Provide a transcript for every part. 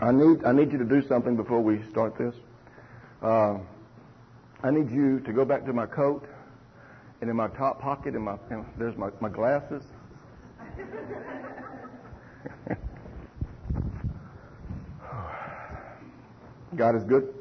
I need you to do something before we start this. I need you to go back to my coat, and in my top pocket, there's my glasses. God is good?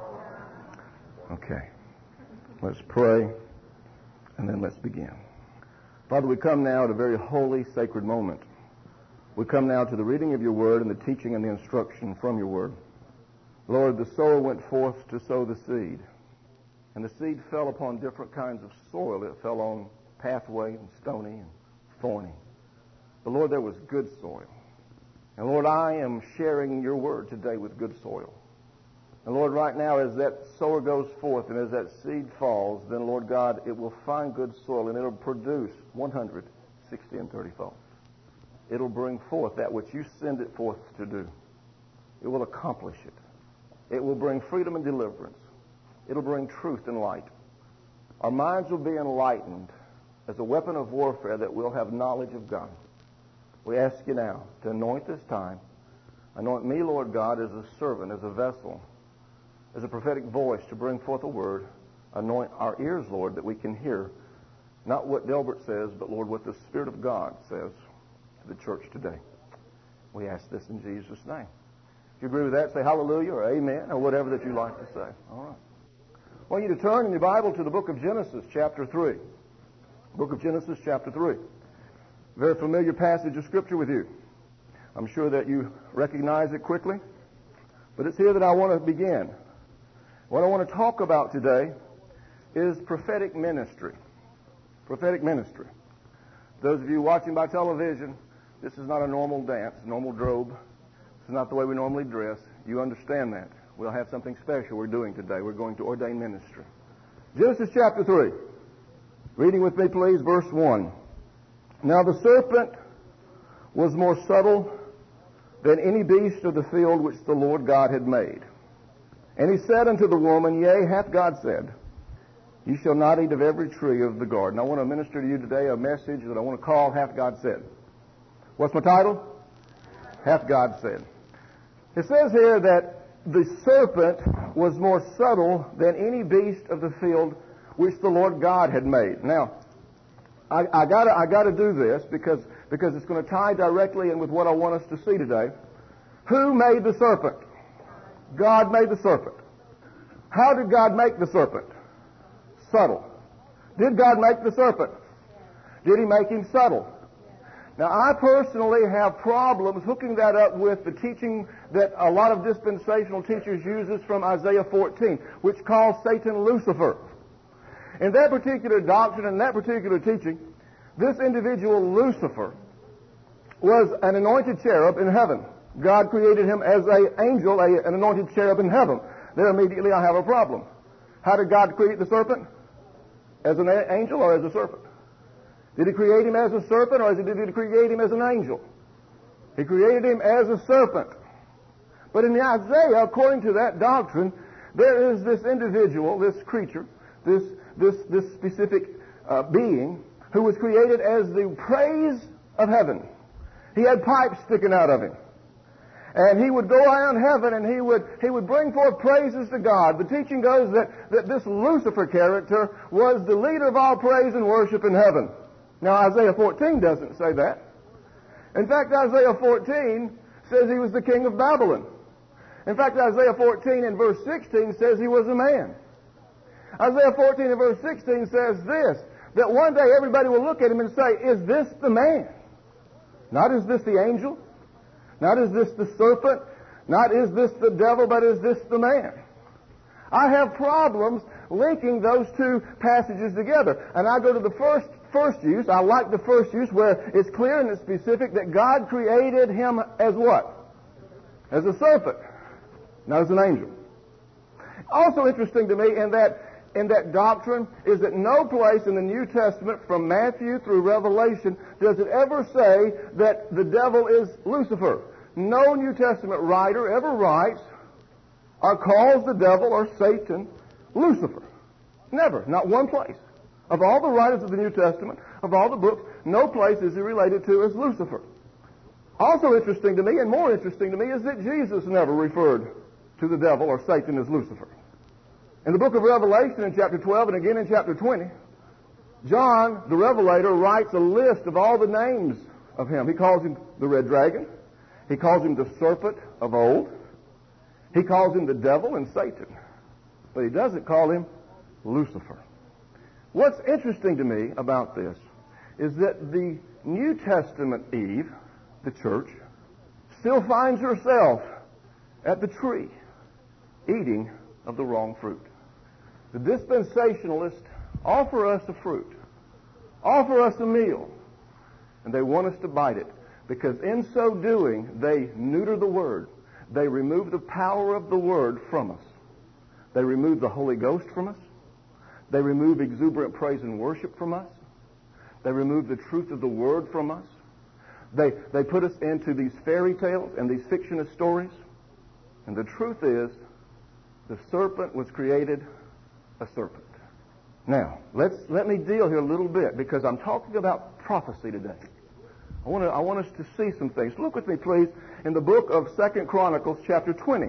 Okay. Let's pray, and then let's begin. Father, we come now at a very holy, sacred moment. We come now to the reading of your word and the teaching and the instruction from your word. Lord, the sower went forth to sow the seed, and the seed fell upon different kinds of soil. It fell on pathway and stony and thorny. But Lord, there was good soil. And Lord, I am sharing your word today with good soil. And Lord, right now, as that sower goes forth and as that seed falls, then Lord God, it will find good soil and it'll produce 100, 60, and 30-fold. It'll bring forth that which you send it forth to do. It will accomplish it. It will bring freedom and deliverance. It'll bring truth and light. Our minds will be enlightened as a weapon of warfare that we'll have knowledge of God. We ask you now to anoint this time. Anoint me, Lord God, as a servant, as a vessel, as a prophetic voice to bring forth a word. Anoint our ears, Lord, that we can hear not what Delbert says, but, Lord, what the Spirit of God says to the church today. We ask this in Jesus' name. If you agree with that, say hallelujah or amen or whatever that you like to say. All right. I want you to turn in your Bible to the book of Genesis, chapter 3. Book of Genesis, chapter 3. Very familiar passage of Scripture with you. I'm sure that you recognize it quickly. But it's here that I want to begin. What I want to talk about today is prophetic ministry. Prophetic ministry. Those of you watching by television, this is not a normal dance, normal drobe. This is not the way we normally dress. You understand that. We'll have something special we're doing today. We're going to ordain ministry. Genesis chapter 3. Reading with me, please, verse 1. Now the serpent was more subtle than any beast of the field which the Lord God had made. And he said unto the woman, Yea, hath God said, You shall not eat of every tree of the garden. I want to minister to you today a message that I want to call Hath God Said. What's my title? Hath God Said. It says here that the serpent was more subtle than any beast of the field which the Lord God had made. Now, I got to do this because it's going to tie directly in with what I want us to see today. Who made the serpent? God made the serpent. How did God make the serpent? Subtle. Did God make the serpent? Did he make him subtle? Now, I personally have problems hooking that up with the teaching that a lot of dispensational teachers uses from Isaiah 14, which calls Satan Lucifer. In that particular doctrine and that particular teaching, this individual Lucifer was an anointed cherub in heaven. God created him as an angel, an anointed cherub in heaven. There immediately I have a problem. How did God create the serpent? As an angel or as a serpent? Did he create him as a serpent or did he create him as an angel? He created him as a serpent. But in the Isaiah, according to that doctrine, there is this individual, this creature, this specific being who was created as the praise of heaven. He had pipes sticking out of him. And he would go around heaven and he would bring forth praises to God. The teaching goes that this Lucifer character was the leader of all praise and worship in heaven. Now, Isaiah 14 doesn't say that. In fact, Isaiah 14 says he was the king of Babylon. In fact, Isaiah 14 and verse 16 says he was a man. Isaiah 14 and verse 16 says this, that one day everybody will look at him and say, Is this the man? Not is this the angel? Not is this the serpent? Not is this the devil, but is this the man? I have problems linking those two passages together. And I go to the first use. I like the first use where it's clear and it's specific that God created him as what? As a serpent, not as an angel. Also interesting to me in that doctrine is that no place in the New Testament from Matthew through Revelation does it ever say that the devil is Lucifer. No New Testament writer ever writes or calls the devil or Satan Lucifer. Never. Not one place. Of all the writers of the New Testament, of all the books, no place is he related to as Lucifer. Also interesting to me, and more interesting to me, is that Jesus never referred to the devil or Satan as Lucifer. In the book of Revelation in chapter 12 and again in chapter 20, John, the Revelator, writes a list of all the names of him. He calls him the red dragon. He calls him the serpent of old. He calls him the devil and Satan. But he doesn't call him Lucifer. What's interesting to me about this is that the New Testament Eve, the church, still finds herself at the tree eating of the wrong fruit. The dispensationalists offer us a fruit, offer us a meal, and they want us to bite it, because in so doing, they neuter the Word. They remove the power of the Word from us. They remove the Holy Ghost from us. They remove exuberant praise and worship from us. They remove the truth of the Word from us. They put us into these fairy tales and these fictionist stories. And the truth is, the serpent was created a serpent. Now, let me deal here a little bit, because I'm talking about prophecy today. I want us to see some things. Look with me, please, in the book of 2 Chronicles chapter 20.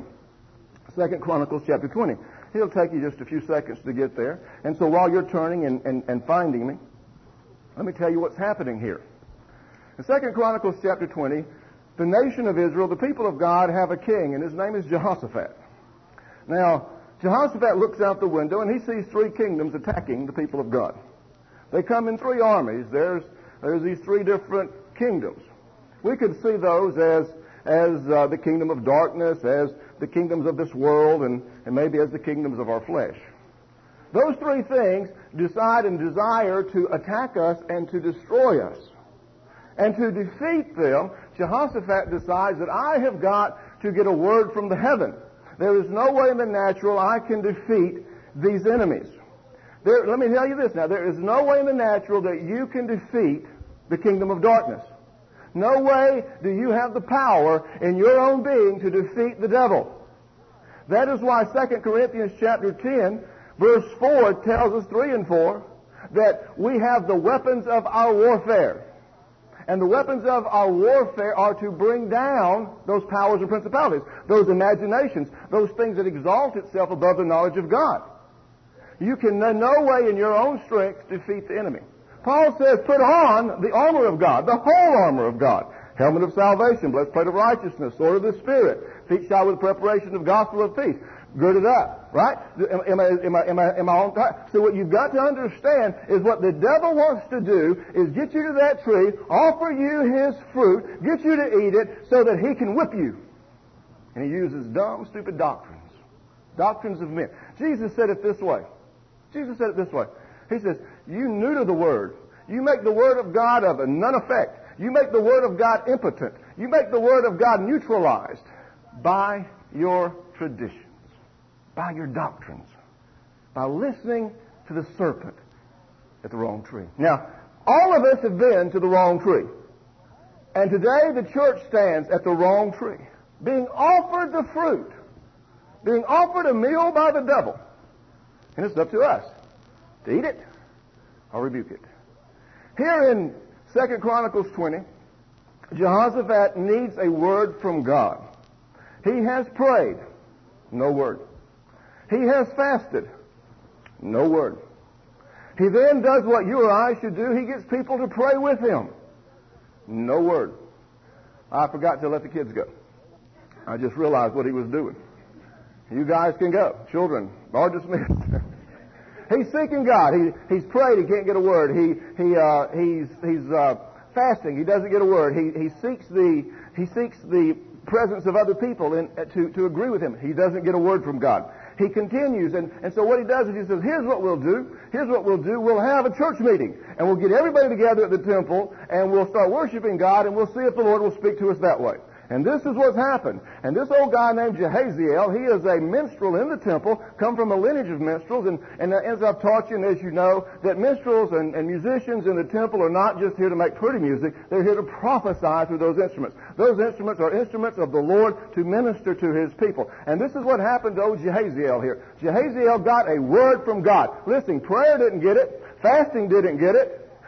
2 Chronicles chapter 20. It'll take you just a few seconds to get there. And so while you're turning and finding me, let me tell you what's happening here. In 2 Chronicles chapter 20, the nation of Israel, the people of God, have a king, and his name is Jehoshaphat. Now, Jehoshaphat looks out the window, and he sees three kingdoms attacking the people of God. They come in three armies. There's these three different kingdoms. We could see those as the kingdom of darkness, as the kingdoms of this world, and maybe as the kingdoms of our flesh. Those three things decide and desire to attack us and to destroy us. And to defeat them, Jehoshaphat decides that I have got to get a word from the heaven. There is no way in the natural I can defeat these enemies. Let me tell you this now. There is no way in the natural that you can defeat the kingdom of darkness. No way do you have the power in your own being to defeat the devil. That is why 2 Corinthians chapter 10, verse 4 tells us, 3 and 4, that we have the weapons of our warfare. And the weapons of our warfare are to bring down those powers and principalities, those imaginations, those things that exalt itself above the knowledge of God. You can in no way in your own strength defeat the enemy. Paul says, put on the armor of God, the whole armor of God. Helmet of salvation, breastplate of righteousness, sword of the Spirit, feet shod with preparation of gospel of peace. Girded up, right? Am I on time? So what you've got to understand is what the devil wants to do is get you to that tree, offer you his fruit, get you to eat it so that he can whip you. And he uses dumb, stupid doctrines. Doctrines of men. Jesus said it this way. He says, you neuter the Word. You make the Word of God of none effect. You make the Word of God impotent. You make the Word of God neutralized by your traditions, by your doctrines, by listening to the serpent at the wrong tree. Now, all of us have been to the wrong tree. And today the church stands at the wrong tree, being offered the fruit, being offered a meal by the devil. And it's up to us to eat it or rebuke it. Here in 2 Chronicles 20, Jehoshaphat needs a word from God. He has prayed, no word. He has fasted, no word. He then does what you or I should do. He gets people to pray with him, no word. I forgot to let the kids go. I just realized what he was doing. You guys can go. Children are dismissed. He's seeking God. He's prayed. He can't get a word. He's fasting. He doesn't get a word. He seeks the presence of other people to agree with him. He doesn't get a word from God. He continues, and so what he does is he says, here's what we'll do. We'll have a church meeting, and we'll get everybody together at the temple, and we'll start worshiping God, and we'll see if the Lord will speak to us that way. And this is what's happened. And this old guy named Jehaziel, he is a minstrel in the temple, come from a lineage of minstrels. And as I've taught you, and as you know, that minstrels and musicians in the temple are not just here to make pretty music. They're here to prophesy through those instruments. Those instruments are instruments of the Lord to minister to his people. And this is what happened to old Jehaziel here. Jehaziel got a word from God. Listen, prayer didn't get it. Fasting didn't get it.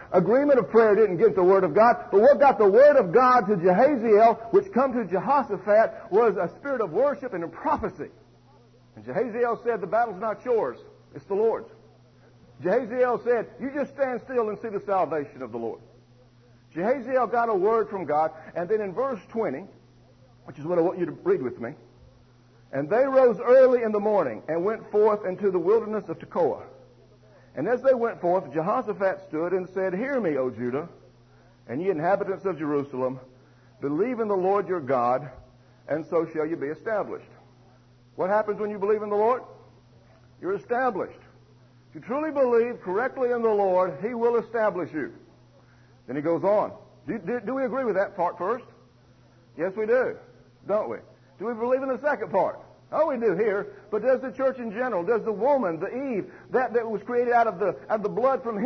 agreement of prayer didn't get the Word of God, but what got the Word of God to Jehaziel, which come to Jehoshaphat, was a spirit of worship and a prophecy. And Jehaziel said, the battle's not yours, it's the Lord's. Jehaziel said, you just stand still and see the salvation of the Lord. Jehaziel got a word from God, and then in verse 20, which is what I want you to read with me, and they rose early in the morning and went forth into the wilderness of Tekoa. And as they went forth, Jehoshaphat stood and said, hear me, O Judah, and ye inhabitants of Jerusalem, believe in the Lord your God, and so shall you be established. What happens when you believe in the Lord? You're established. If you truly believe correctly in the Lord, He will establish you. Then he goes on. Do we agree with that part first? Yes, we do, don't we? Do we believe in the second part? Oh, we do here. But does the church in general, does the woman, the Eve, that was created out of the blood from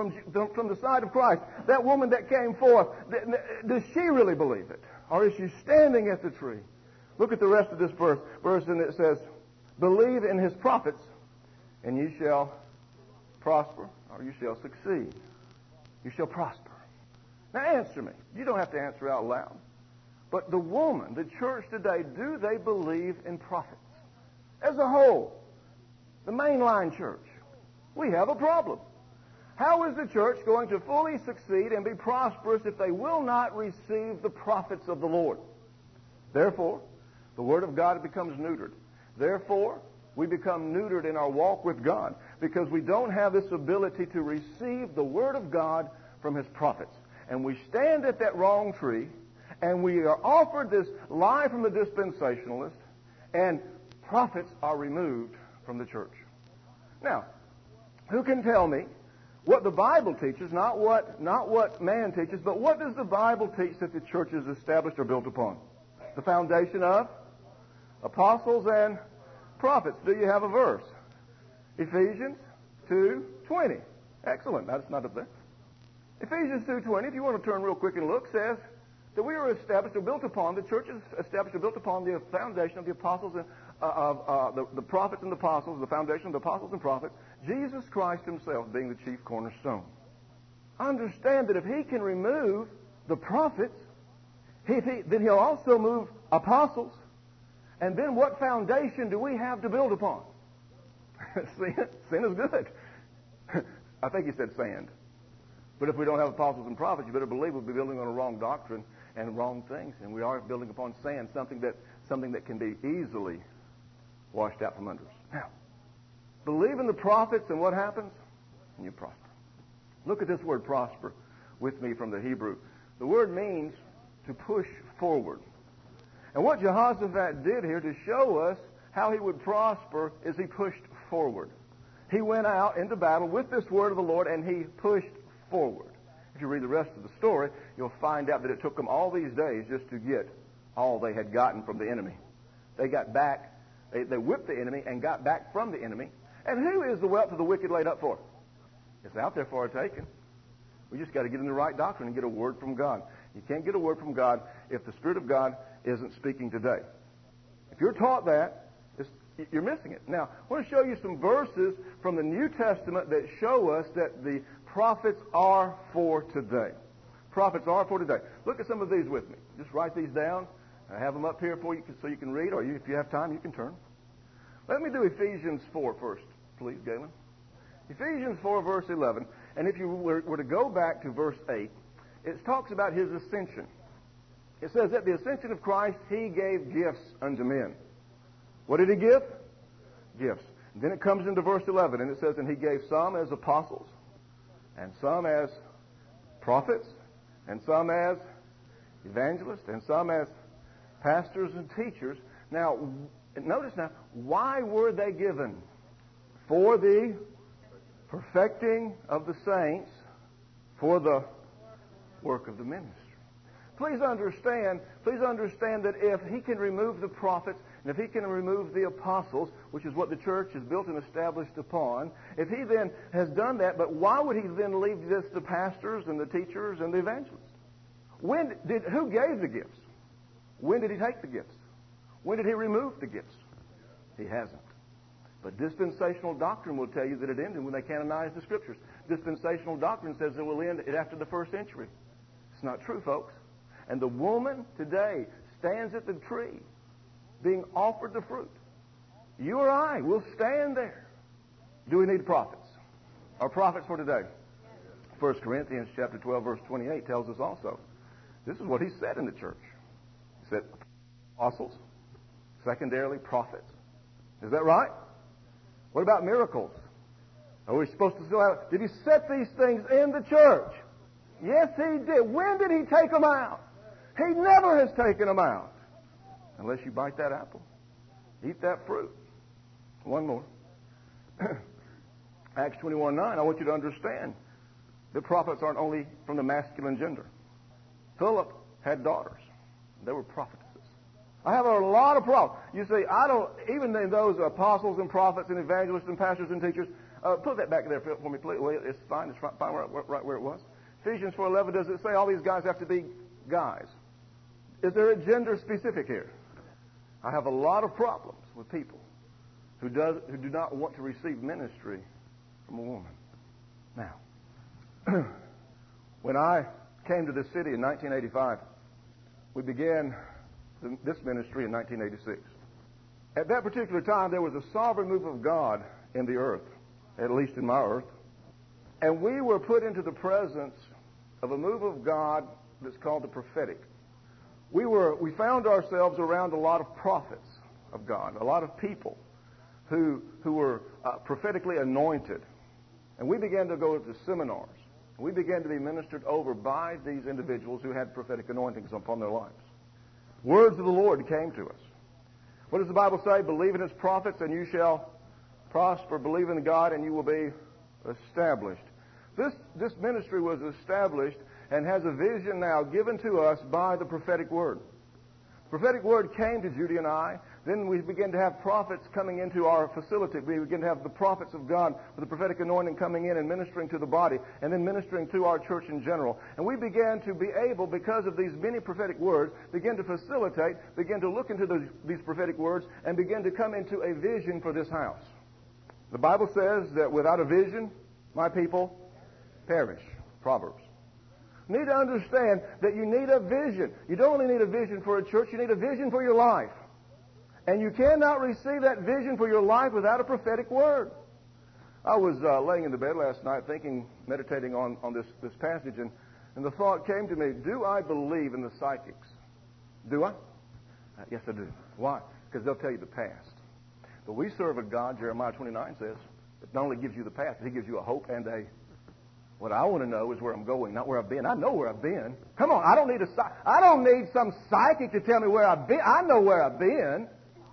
the side of Christ, that woman that came forth, does she really believe it? Or is she standing at the tree? Look at the rest of this verse, and it says, believe in His prophets, and ye shall prosper, or you shall succeed. You shall prosper. Now answer me. You don't have to answer out loud. But the woman, the church today, do they believe in prophets? As a whole, the mainline church, we have a problem. How is the church going to fully succeed and be prosperous if they will not receive the prophets of the Lord? Therefore, the Word of God becomes neutered. Therefore, we become neutered in our walk with God because we don't have this ability to receive the Word of God from His prophets. And we stand at that wrong tree, and we are offered this lie from the dispensationalist, and prophets are removed from the church. Now, who can tell me what the Bible teaches, not what man teaches, but what does the Bible teach that the church is established or built upon? The foundation of apostles and prophets. Do you have a verse? Ephesians 2:20. Excellent. That's not up there. Ephesians 2:20, if you want to turn real quick and look, says that we are established or built upon, the church is established or built upon the foundation of the apostles and the prophets and the apostles, the foundation of the apostles and prophets, Jesus Christ Himself being the chief cornerstone. Understand that if He can remove the prophets, then He'll also move apostles. And then what foundation do we have to build upon? Sin is good. I think He said sand. But if we don't have apostles and prophets, you better believe we'll be building on a wrong doctrine and wrong things. And we are building upon sand, something that can be easily washed out from under us. Now, believe in the prophets, and what happens? And you prosper. Look at this word prosper with me from the Hebrew. The word means to push forward. And what Jehoshaphat did here to show us how he would prosper is he pushed forward. He went out into battle with this word of the Lord, and he pushed forward. If you read the rest of the story, you'll find out that it took them all these days just to get all they had gotten from the enemy. They got back, they whipped the enemy and got back from the enemy. And who is the wealth of the wicked laid up for? It's out there for a taking. We just got to get in the right doctrine and get a word from God. You can't get a word from God if the Spirit of God isn't speaking today. If you're taught that, you're missing it. Now, I want to show you some verses from the New Testament that show us that the prophets are for today. Prophets are for today. Look at some of these with me. Just write these down. I have them up here for you so you can read, or if you have time, you can turn. Let me do Ephesians 4 first, please, Galen. Ephesians 4, verse 11. And if you were to go back to verse 8, it talks about His ascension. It says, at the ascension of Christ, He gave gifts unto men. What did He give? Gifts. And then it comes into verse 11, and it says, and He gave some as apostles, and some as prophets, and some as evangelists, and some as pastors and teachers. Now, notice now, why were they given? For the perfecting of the saints, for the work of the ministry. Please understand that if He can remove the prophets, and if He can remove the apostles, which is what the church is built and established upon, if He then has done that, but why would He then leave this to pastors and the teachers and the evangelists? Who gave the gifts? When did He take the gifts? When did He remove the gifts? He hasn't. But dispensational doctrine will tell you that it ended when they canonized the Scriptures. dispensational doctrine says it will end after the first century. It's not true, folks. And the woman today stands at the tree being offered the fruit. You or I will stand there. Do we need prophets? Are prophets for today? 1 Corinthians chapter 12, verse 28 tells us also. This is what he said in the church. He said, apostles, secondarily prophets. Is that right? What about miracles? Are we supposed to still have... Did he set these things in the church? Yes, he did. When did he take them out? He never has taken them out. Unless you bite that apple. Eat that fruit. One more. Acts 21:9. I want you to understand the prophets aren't only from the masculine gender. Philip had daughters. They were prophetesses. I have a lot of problems. You see, I don't, even in those apostles and prophets and evangelists and pastors and teachers, put that back there for me, please. Well, it's fine. It's fine right where it was. Ephesians 4:11, does it say all these guys have to be guys? Is there a gender specific here? I have a lot of problems with people who do not want to receive ministry from a woman. Now, when I came to this city in 1985, we began this ministry in 1986. At that particular time, there was a sovereign move of God in the earth, at least in my earth. And we were put into the presence of a move of God that's called the prophetic. We found ourselves around a lot of prophets of God, a lot of people who were prophetically anointed. And we began to go to seminars. We began to be ministered over by these individuals who had prophetic anointings upon their lives. Words of the Lord came to us. What does the Bible say? Believe in His prophets and you shall prosper. Believe in God and you will be established. This ministry was established and has a vision now given to us by the prophetic word. The prophetic word came to Judy and I. Then we began to have prophets coming into our facility. We began to have the prophets of God with the prophetic anointing coming in and ministering to the body, and then ministering to our church in general. And we began to be able, because of these many prophetic words, begin to facilitate, begin to look into these prophetic words, and begin to come into a vision for this house. The Bible says that without a vision, my people perish. Proverbs. You need to understand that you need a vision. You don't only need a vision for a church, you need a vision for your life. And you cannot receive that vision for your life without a prophetic word. I was laying in the bed last night meditating on this passage, and the thought came to me, do I believe in the psychics? Do I? Yes, I do. Why? Because they'll tell you the past. But we serve a God, Jeremiah 29 says, that not only gives you the past, He gives you a hope and a... What I want to know is where I'm going, not where I've been. I know where I've been. Come on, I don't need some psychic to tell me where I've been. I know where I've been.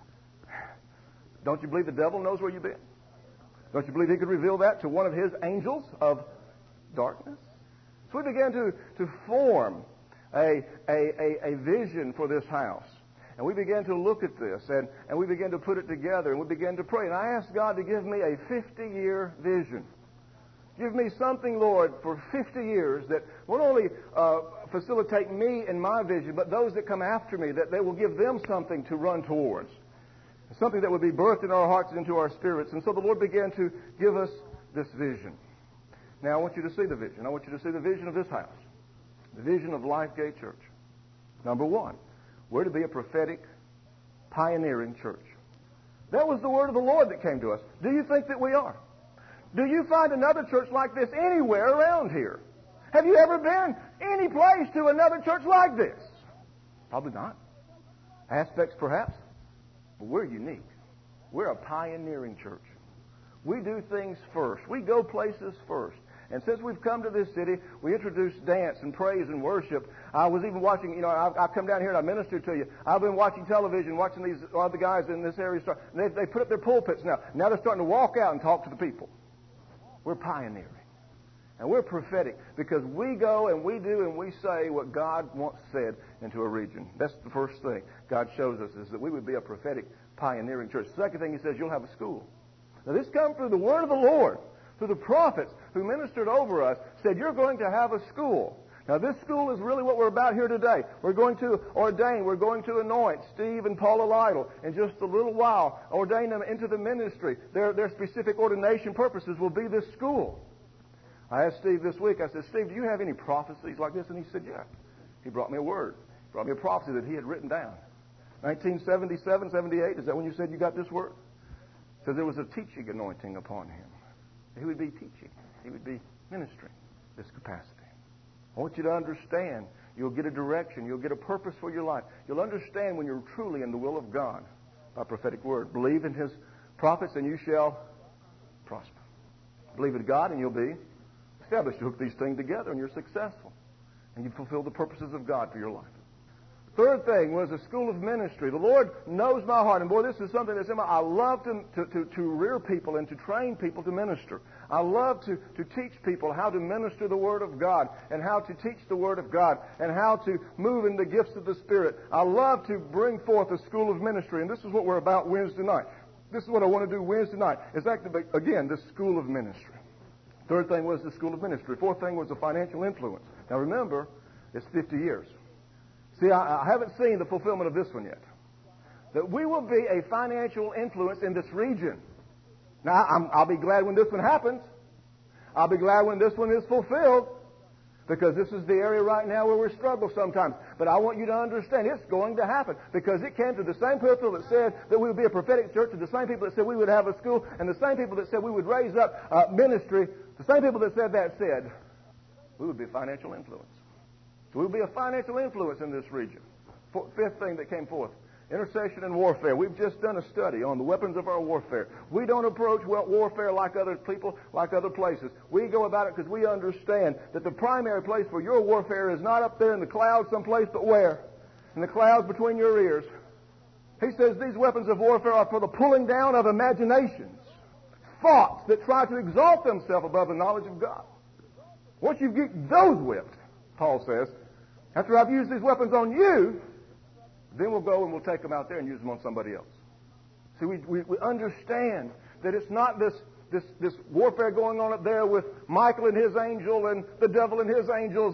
Don't you believe the devil knows where you've been? Don't you believe he could reveal that to one of his angels of darkness? So we began to form a vision for this house. And we began to look at this, and we began to put it together, and we began to pray. And I asked God to give me a 50-year vision. Give me something, Lord, for 50 years that won't only facilitate me and my vision, but those that come after me, that they will give them something to run towards. Something that would be birthed in our hearts and into our spirits. And so the Lord began to give us this vision. Now I want you to see the vision. I want you to see the vision of this house. The vision of Lifegate Church. Number one, we're to be a prophetic, pioneering church. That was the word of the Lord that came to us. Do you think that we are? Do you find another church like this anywhere around here? Have you ever been any place to another church like this? Probably not. Aspects perhaps. But we're unique. We're a pioneering church. We do things first. We go places first. And since we've come to this city, we introduce dance and praise and worship. I was even watching, I come down here and I minister to you. I've been watching television, watching these other guys in this area. They put up their pulpits now. Now they're starting to walk out and talk to the people. We're pioneering. And we're prophetic because we go and we do and we say what God wants said into a region. That's the first thing God shows us, is that we would be a prophetic, pioneering church. The second thing He says, you'll have a school. Now this comes through the word of the Lord, through the prophets who ministered over us, said you're going to have a school. Now this school is really what we're about here today. We're going to ordain, we're going to anoint Steve and Paula Lytle in just a little while, ordain them into the ministry. Their specific ordination purposes will be this school. I asked Steve this week, I said, Steve, do you have any prophecies like this? And he said, yeah. He brought me a word. He brought me a prophecy that he had written down. 1977, 78, is that when you said you got this word? It says there was a teaching anointing upon him. He would be teaching. He would be ministering this capacity. I want you to understand. You'll get a direction. You'll get a purpose for your life. You'll understand when you're truly in the will of God by prophetic word. Believe in His prophets and you shall prosper. Believe in God and you'll be established. You hook these things together and you're successful. And you fulfill the purposes of God for your life. Third thing was a school of ministry. The Lord knows my heart. And boy, this is something that's in my... I love to rear people and to train people to minister. I love to teach people how to minister the Word of God and how to teach the Word of God and how to move in the gifts of the Spirit. I love to bring forth a school of ministry. And this is what we're about Wednesday night. This is what I want to do Wednesday night. It's actually, again, the school of ministry. Third thing was the school of ministry. Fourth thing was the financial influence. Now remember, it's 50 years. See, I haven't seen the fulfillment of this one yet. That we will be a financial influence in this region. Now, I'll be glad when this one happens. I'll be glad when this one is fulfilled. Because this is the area right now where we struggle sometimes. But I want you to understand it's going to happen. Because it came to the same people that said that we would be a prophetic church, to the same people that said we would have a school, and the same people that said we would raise up ministry, the same people that said we would be a financial influence. So we will be a financial influence in this region. Fifth thing that came forth, intercession and warfare. We've just done a study on the weapons of our warfare. We don't approach warfare like other people, like other places. We go about it because we understand that the primary place for your warfare is not up there in the clouds someplace, but where? In the clouds between your ears. He says these weapons of warfare are for the pulling down of imaginations, thoughts that try to exalt themselves above the knowledge of God. Once you get those whipped, Paul says, after I've used these weapons on you, then we'll go and we'll take them out there and use them on somebody else. See, we understand that it's not this warfare going on up there with Michael and his angel and the devil and his angels.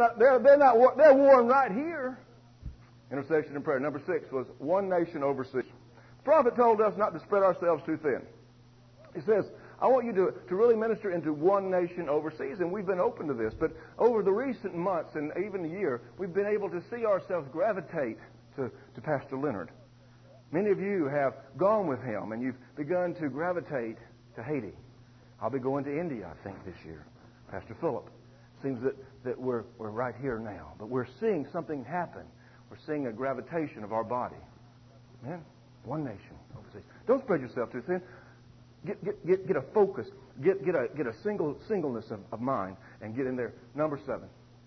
They're warring right here. Intercession and prayer. Number 6 was one nation overseas. The prophet told us not to spread ourselves too thin. He says, I want you to really minister into one nation overseas, and we've been open to this. But over the recent months and even the year, we've been able to see ourselves gravitate to Pastor Leonard. Many of you have gone with him, and you've begun to gravitate to Haiti. I'll be going to India, I think, this year. Pastor Philip. Seems that we're right here now. But we're seeing something happen. We're seeing a gravitation of our body. Amen? One nation overseas. Don't spread yourself too thin. Get a focus. Get a singleness of mind and get in there. Number 7,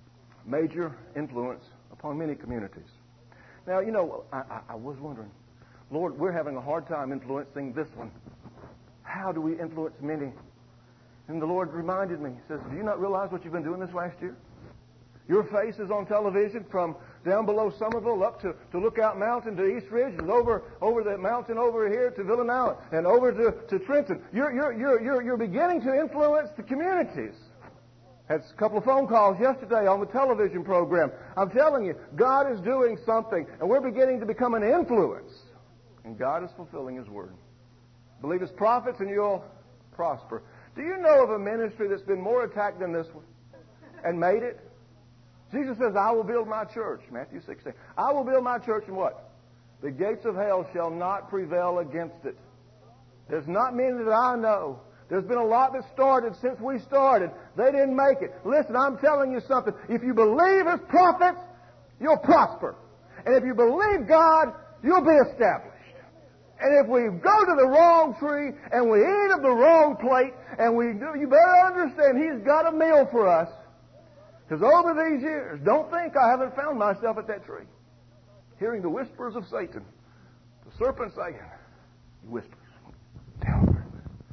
major influence upon many communities. Now, you know, I was wondering, Lord, we're having a hard time influencing this one. How do we influence many? And the Lord reminded me, He says, do you not realize what you've been doing this last year? Your face is on television from down below Somerville up to Lookout Mountain to East Ridge and over the mountain over here to Villanelle and over to Trenton. You're beginning to influence the communities. Had a couple of phone calls yesterday on the television program. I'm telling you, God is doing something, and we're beginning to become an influence. And God is fulfilling His word. Believe His prophets and you'll prosper. Do you know of a ministry that's been more attacked than this one and made it? Jesus says, I will build my church. Matthew 16. I will build my church and what? The gates of hell shall not prevail against it. There's not many that I know. There's been a lot that started since we started. They didn't make it. Listen, I'm telling you something. If you believe His prophets, you'll prosper. And if you believe God, you'll be established. And if we go to the wrong tree and we eat of the wrong plate, and you better understand He's got a meal for us. Because over these years, don't think I haven't found myself at that tree. Hearing the whispers of Satan. The serpent saying, he whispers, Delbert,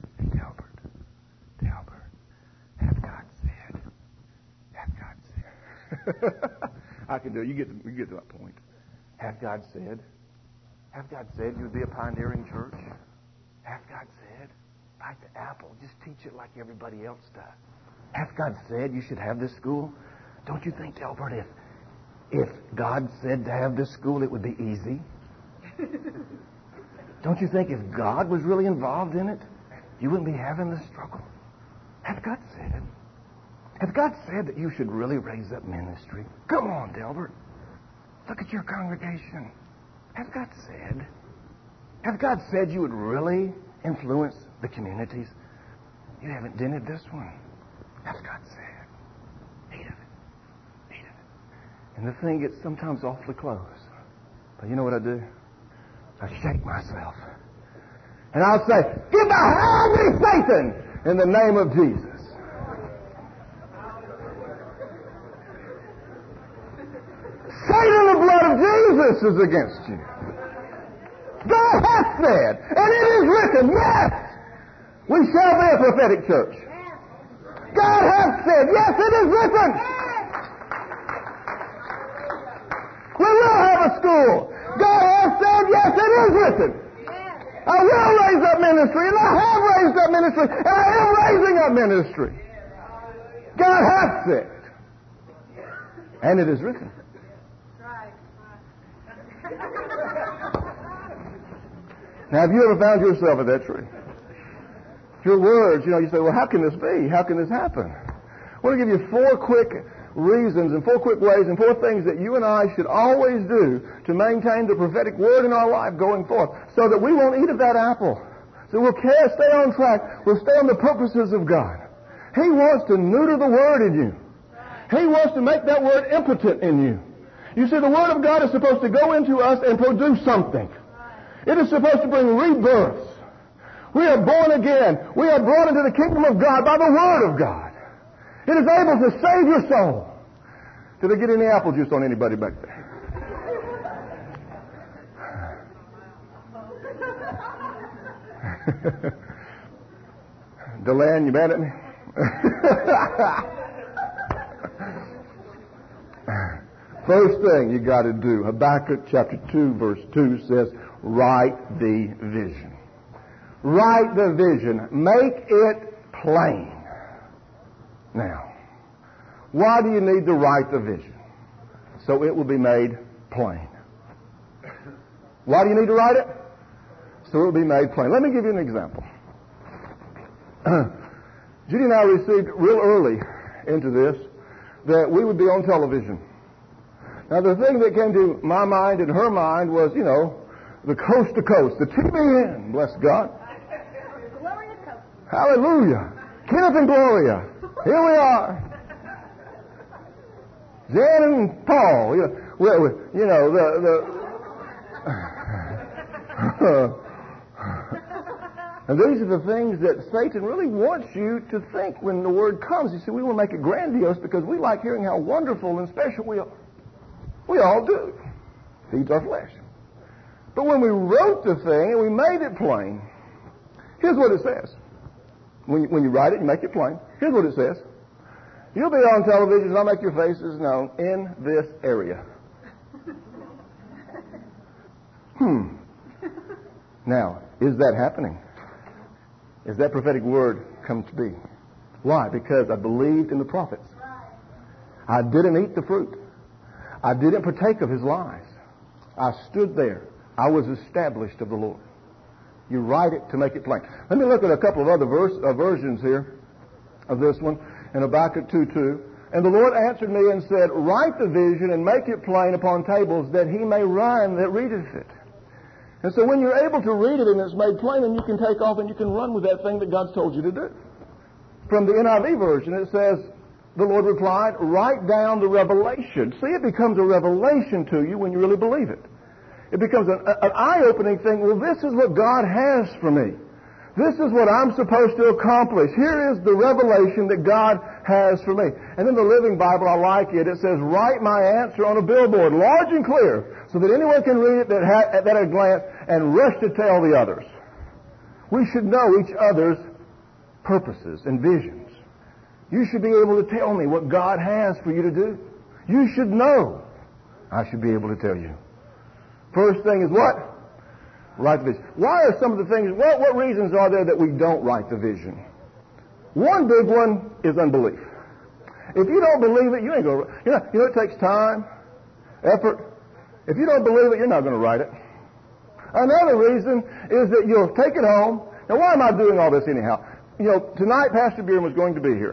have God said. Have God said. I can do it. You get to that point. Have God said. Have God said you'd be a pioneering church. Have God said. Bite the apple. Just teach it like everybody else does. Have God said you should have this school? Don't you think, Delbert, if God said to have this school, it would be easy? Don't you think if God was really involved in it, you wouldn't be having this struggle? Have God said. Has God said that you should really raise up ministry? Come on, Delbert. Look at your congregation. Has God said? Has God said you would really influence the communities? You haven't done it this one. Has God said? Eat of it. Eat of it. And the thing gets sometimes awfully close. But you know what I do? I shake myself. And I'll say, get behind me, Satan, in the name of Jesus. Satan, the blood of Jesus is against you. God hath said, and it is written, yes, we shall be a prophetic church. God hath said, yes, it is written. We will have a school. God hath said, yes, it is written. I will raise up ministry, and I have raised up ministry, and I am raising up ministry. God hath said, and it is written. Now, have you ever found yourself at that tree? Your words, you say, well, how can this be? How can this happen? I want to give you 4 quick reasons and 4 quick ways and 4 things that you and I should always do to maintain the prophetic word in our life going forth so that we won't eat of that apple. So we'll stay on track. We'll stay on the purposes of God. He wants to neuter the word in you. He wants to make that word impotent in you. You see, the word of God is supposed to go into us and produce something. It is supposed to bring rebirth. We are born again. We are brought into the kingdom of God by the word of God. It is able to save your soul. Did I get any apple juice on anybody back there? Deland, you mad at me? First thing you got to do, Habakkuk chapter 2 verse 2 says, write the vision. Write the vision. Make it plain. Now, why do you need to write the vision? So it will be made plain. Why do you need to write it? So it will be made plain. Let me give you an example. Judy and I received real early into this that we would be on television. Now, the thing that came to my mind and her mind was, the coast to coast, the TBN, bless God. Gloria Coast. Hallelujah. Kenneth and Gloria. Here we are. Jan and Paul. And these are the things that Satan really wants you to think when the word comes. You see, we want to make it grandiose because we like hearing how wonderful and special we are. We all do. Feeds our flesh. But when we wrote the thing and we made it plain, here's what it says. When you write it, you make it plain. Here's what it says. You'll be on television and I'll make your faces known in this area. Now, is that happening? Is that prophetic word come to be? Why? Because I believed in the prophets. I didn't eat the fruit. I didn't partake of his lies. I stood there. I was established of the Lord. You write it to make it plain. Let me look at a couple of other versions here of this one in Habakkuk 2:2. And the Lord answered me and said, write the vision and make it plain upon tables that he may run that readeth it. And so when you're able to read it and it's made plain, then you can take off and you can run with that thing that God's told you to do. From the NIV version, it says, the Lord replied, write down the revelation. See, it becomes a revelation to you when you really believe it. It becomes an eye-opening thing. Well, this is what God has for me. This is what I'm supposed to accomplish. Here is the revelation that God has for me. And in the Living Bible, I like it. It says, write my answer on a billboard, large and clear, so that anyone can read it at a glance and rush to tell the others. We should know each other's purposes and visions. You should be able to tell me what God has for you to do. You should know. I should be able to tell you. First thing is what? Write the vision. Why are some of the things, what reasons are there that we don't write the vision? One big one is unbelief. If you don't believe it, you ain't going to, it takes time, effort. If you don't believe it, you're not going to write it. Another reason is that you'll take it home. Now, why am I doing all this anyhow? Tonight Pastor Beerman was going to be here.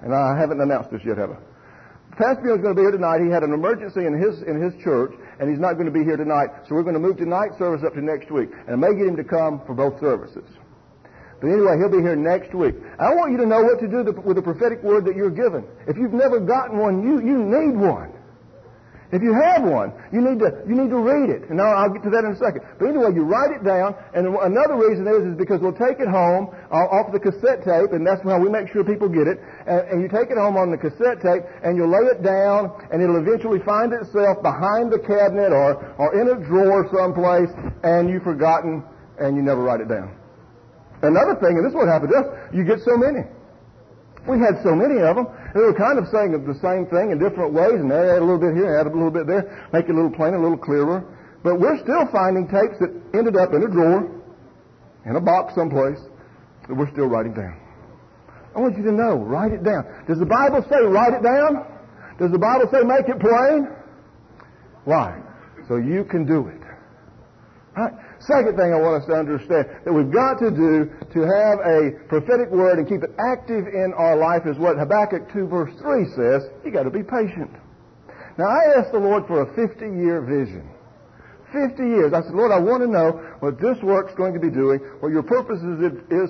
And I haven't announced this yet, have I? Pastor Bill is going to be here tonight. He had an emergency in his church, and he's not going to be here tonight. So we're going to move tonight's service up to next week. And I may get him to come for both services. But anyway, he'll be here next week. I want you to know what to do with the prophetic word that you're given. If you've never gotten one, you need one. If you have one, you need to read it. And I'll get to that in a second. But anyway, you write it down. And another reason is because we'll take it home off the cassette tape, and that's how we make sure people get it. And you take it home on the cassette tape, and you'll lay it down, and it'll eventually find itself behind the cabinet or in a drawer someplace, and you've forgotten, and you never write it down. Another thing, and this is what happened to us, you get so many. We had so many of them. They were kind of saying the same thing in different ways, and they add a little bit here, add a little bit there, make it a little plainer, a little clearer. But we're still finding tapes that ended up in a drawer, in a box someplace, that we're still writing down. I want you to know, write it down. Does the Bible say write it down? Does the Bible say make it plain? Why? So you can do it. All right. Second thing I want us to understand that we've got to do to have a prophetic word and keep it active in our life is what Habakkuk 2 verse 3 says. You got to be patient. Now I asked the Lord for a 50-year vision. 50 years. I said, Lord, I want to know what this work's going to be doing, what your purposes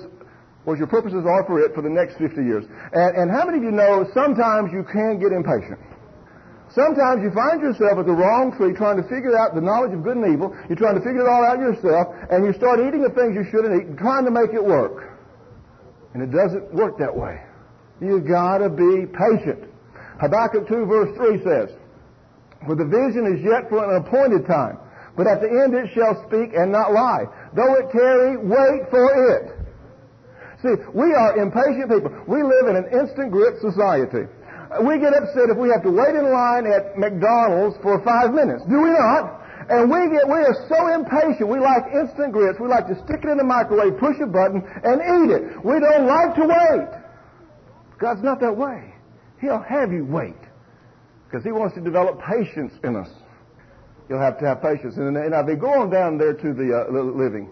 are for it for the next 50 years. And how many of you know sometimes you can get impatient? Sometimes you find yourself at the wrong tree trying to figure out the knowledge of good and evil. You're trying to figure it all out yourself, and you start eating the things you shouldn't eat, trying to make it work. And it doesn't work that way. You've got to be patient. Habakkuk 2 verse 3 says, "For the vision is yet for an appointed time, but at the end it shall speak and not lie. Though it tarry, wait for it." See, we are impatient people. We live in an instant grip society. We get upset if we have to wait in line at McDonald's for 5 minutes. Do we not? And we are so impatient. We like instant grits. We like to stick it in the microwave, push a button, and eat it. We don't like to wait. God's not that way. He'll have you wait because He wants to develop patience in us. You'll have to have patience. And I'll be going down there to the living.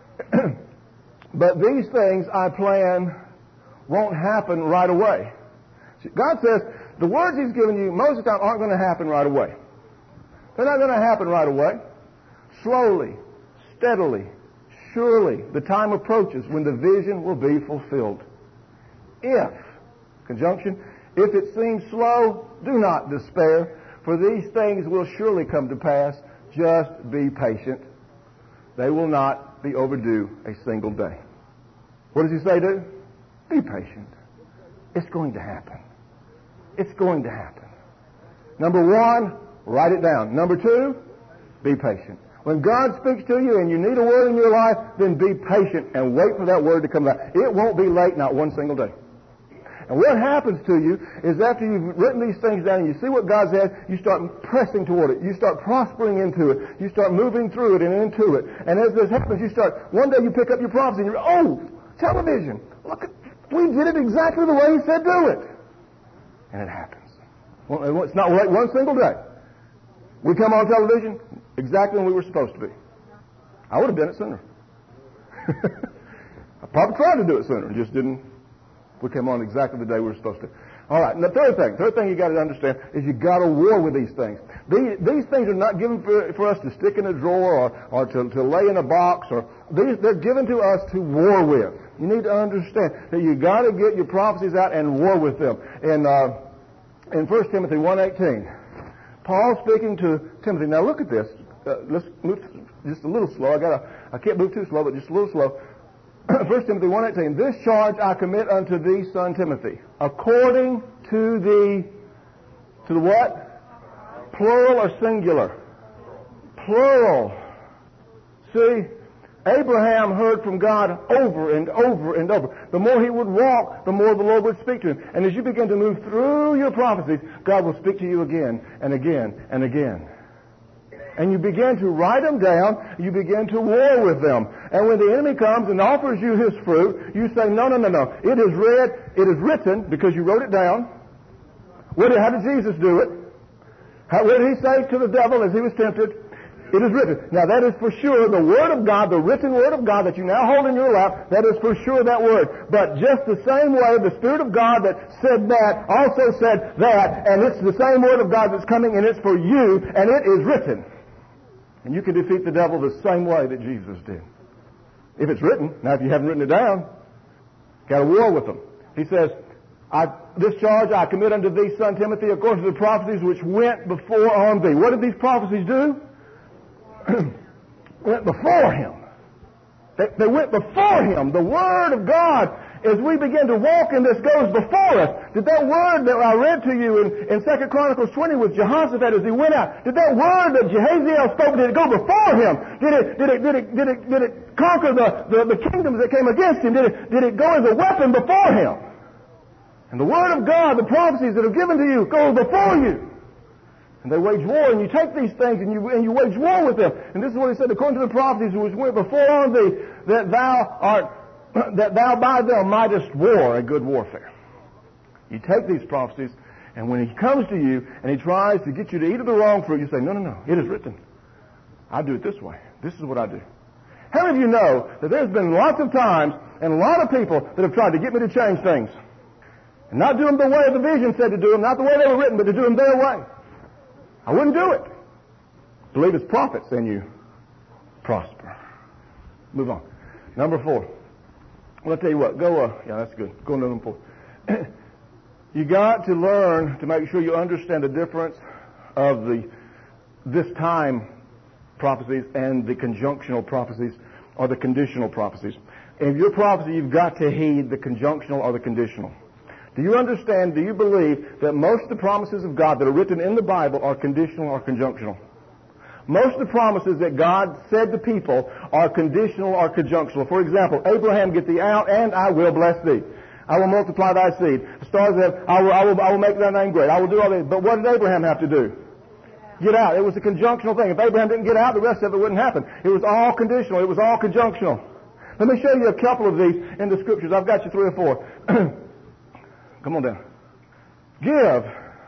But these things I plan won't happen right away. God says the words He's given you most of the time aren't going to happen right away. They're not going to happen right away. Slowly, steadily, surely the time approaches when the vision will be fulfilled. If it seems slow, do not despair, for these things will surely come to pass. Just be patient. They will not be overdue a single day. What does He say do? Be patient. It's going to happen. It's going to happen. Number one, write it down. Number two, be patient. When God speaks to you and you need a word in your life, then be patient and wait for that word to come back. It won't be late, not one single day. And what happens to you is after you've written these things down and you see what God says, you start pressing toward it. You start prospering into it. You start moving through it and into it. And as this happens, one day you pick up your prophecy and you're, television. Look, we did it exactly the way He said do it. And it happens. Well, it's not late one single day. We come on television exactly when we were supposed to be. I would have done it sooner. I probably tried to do it sooner and just didn't. We came on exactly the day we were supposed to. All right. And the third thing you got to understand is you got to war with these things. These things are not given for us to stick in a drawer or to lay in a box. They're given to us to war with. You need to understand that you got to get your prophecies out and war with them. In 1 Timothy 1:18, Paul speaking to Timothy. Now look at this. Let's move just a little slow. I can't move too slow, but just a little slow. 1 Timothy 1:18. This charge I commit unto thee, son Timothy, according to the what? Plural or singular? Plural. See, Abraham heard from God over and over and over. The more he would walk, the more the Lord would speak to him. And as you begin to move through your prophecies, God will speak to you again and again and again. And you begin to write them down. You begin to war with them. And when the enemy comes and offers you his fruit, you say, no. It is written, because you wrote it down. How did Jesus do it? What did He say to the devil as he was tempted? It is written. Now that is for sure the Word of God, the written Word of God that you now hold in your lap, that is for sure that Word. But just the same way the Spirit of God that said that also said that, and it's the same Word of God that's coming and it's for you, and it is written. And you can defeat the devil the same way that Jesus did. If it's written, now if you haven't written it down, got a war with them. He says, this charge I commit unto thee, son Timothy, according to the prophecies which went before on thee. What did these prophecies do? Went before him. They went before him. The Word of God, as we begin to walk in this, goes before us. Did that word that I read to you in 2 Chronicles 20 with Jehoshaphat as he went out, did that word that Jehaziel spoke, did it go before him? Did it conquer the kingdoms that came against him? Did it go as a weapon before him? And the Word of God, the prophecies that are given to you, go before you. And they wage war, and you take these things and you wage war with them. And this is what he said, according to the prophecies which went before on thee, that thou by them mightest war a good warfare. You take these prophecies, and when he comes to you and he tries to get you to eat of the wrong fruit, you say, no, it is written. I do it this way. This is what I do. How many of you know that there's been lots of times and a lot of people that have tried to get me to change things? And not do them the way the vision said to do them, not the way they were written, but to do them their way. I wouldn't do it. Believe his prophets and you prosper. Move on. Number 4. Well, I'll tell you what. That's good. Go to number 4. You got to learn to make sure you understand the difference of this time prophecies and the conjunctional prophecies or the conditional prophecies. In your prophecy, you've got to heed the conjunctional or the conditional. Do you understand, do you believe that most of the promises of God that are written in the Bible are conditional or conjunctional? Most of the promises that God said to people are conditional or conjunctional. For example, Abraham, get thee out, and I will bless thee. I will multiply thy seed. The stars have, I will make thy name great. I will do all this. But what did Abraham have to do? Get out. It was a conjunctional thing. If Abraham didn't get out, the rest of it wouldn't happen. It was all conditional. It was all conjunctional. Let me show you a couple of these in the Scriptures. I've got you 3 or 4. Come on down. Give,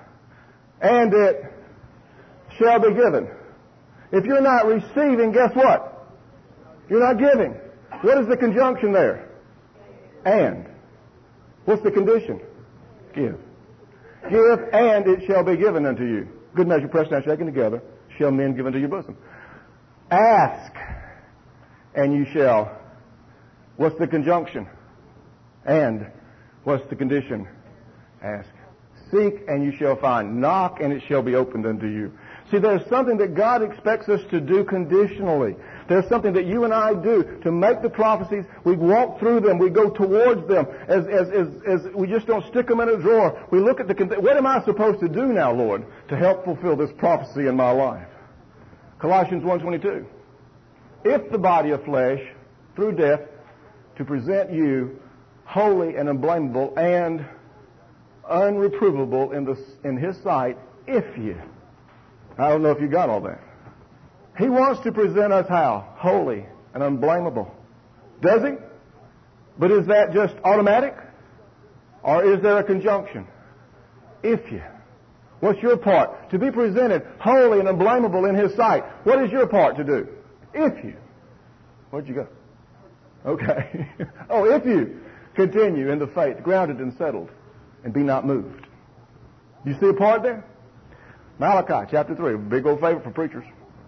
and it shall be given. If you're not receiving, guess what? You're not giving. What is the conjunction there? And. What's the condition? Give. Give, and it shall be given unto you. Good measure, pressed down, shaken together, shall men give unto your bosom. Ask, and you shall. What's the conjunction? And. What's the condition? Ask. Seek, and you shall find. Knock, and it shall be opened unto you. See, there's something that God expects us to do conditionally. There's something that you and I do to make the prophecies. We walk through them. We go towards them. As we just don't stick them in a drawer. We look at what am I supposed to do now, Lord, to help fulfill this prophecy in my life? Colossians 1:22. If the body of flesh, through death, to present you holy and unblameable and unreprovable in His sight, if you. I don't know if you got all that. He wants to present us how? Holy and unblameable. Does He? But is that just automatic? Or is there a conjunction? If you. What's your part? To be presented holy and unblameable in His sight. What is your part to do? If you. Where'd you go? Okay. If you continue in the faith, grounded and settled, and be not moved. You see a part there? Malachi chapter 3, big old favorite for preachers.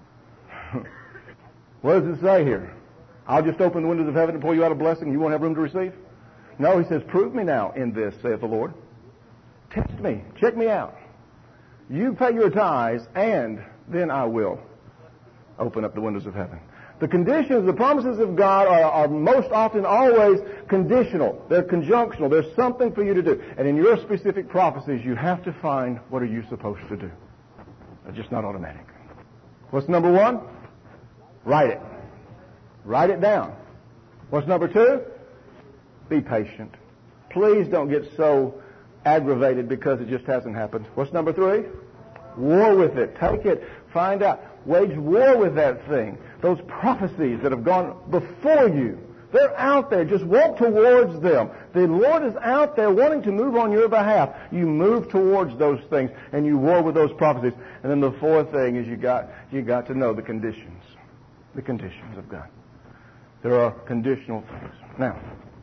What does it say here? I'll just open the windows of heaven and pour you out a blessing and you won't have room to receive? No, he says, prove me now in this, saith the Lord. Test me. Check me out. You pay your tithes, and then I will open up the windows of heaven. The conditions, the promises of God are most often always conditional. They're conjunctional. There's something for you to do. And in your specific prophecies, you have to find what are you supposed to do. They're just not automatic. What's number 1? Write it. Write it down. What's number 2? Be patient. Please don't get so aggravated because it just hasn't happened. What's number 3? War with it. Take it. Find out. Wage war with that thing. Those prophecies that have gone before you, they're out there. Just walk towards them. The Lord is out there wanting to move on your behalf. You move towards those things and you war with those prophecies. And then the fourth thing is you got to know the conditions. The conditions of God. There are conditional things. Now,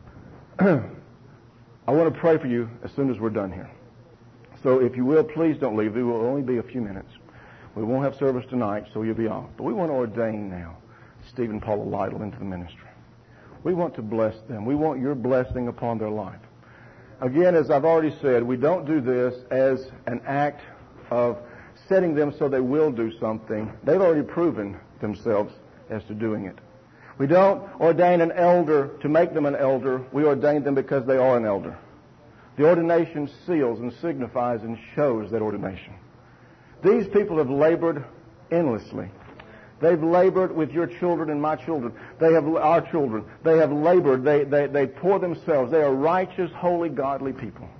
I want to pray for you as soon as we're done here. So if you will, please don't leave. It will only be a few minutes. We won't have service tonight, so you'll be off. But we want to ordain now Steve and Paula Lytle into the ministry. We want to bless them. We want your blessing upon their life. Again, as I've already said, we don't do this as an act of setting them so they will do something. They've already proven themselves as to doing it. We don't ordain an elder to make them an elder. We ordain them because they are an elder. The ordination seals and signifies and shows that ordination. These people have labored endlessly. They've labored with your children and my children. They have our children. They have labored. They pour themselves. They are righteous, holy, godly people.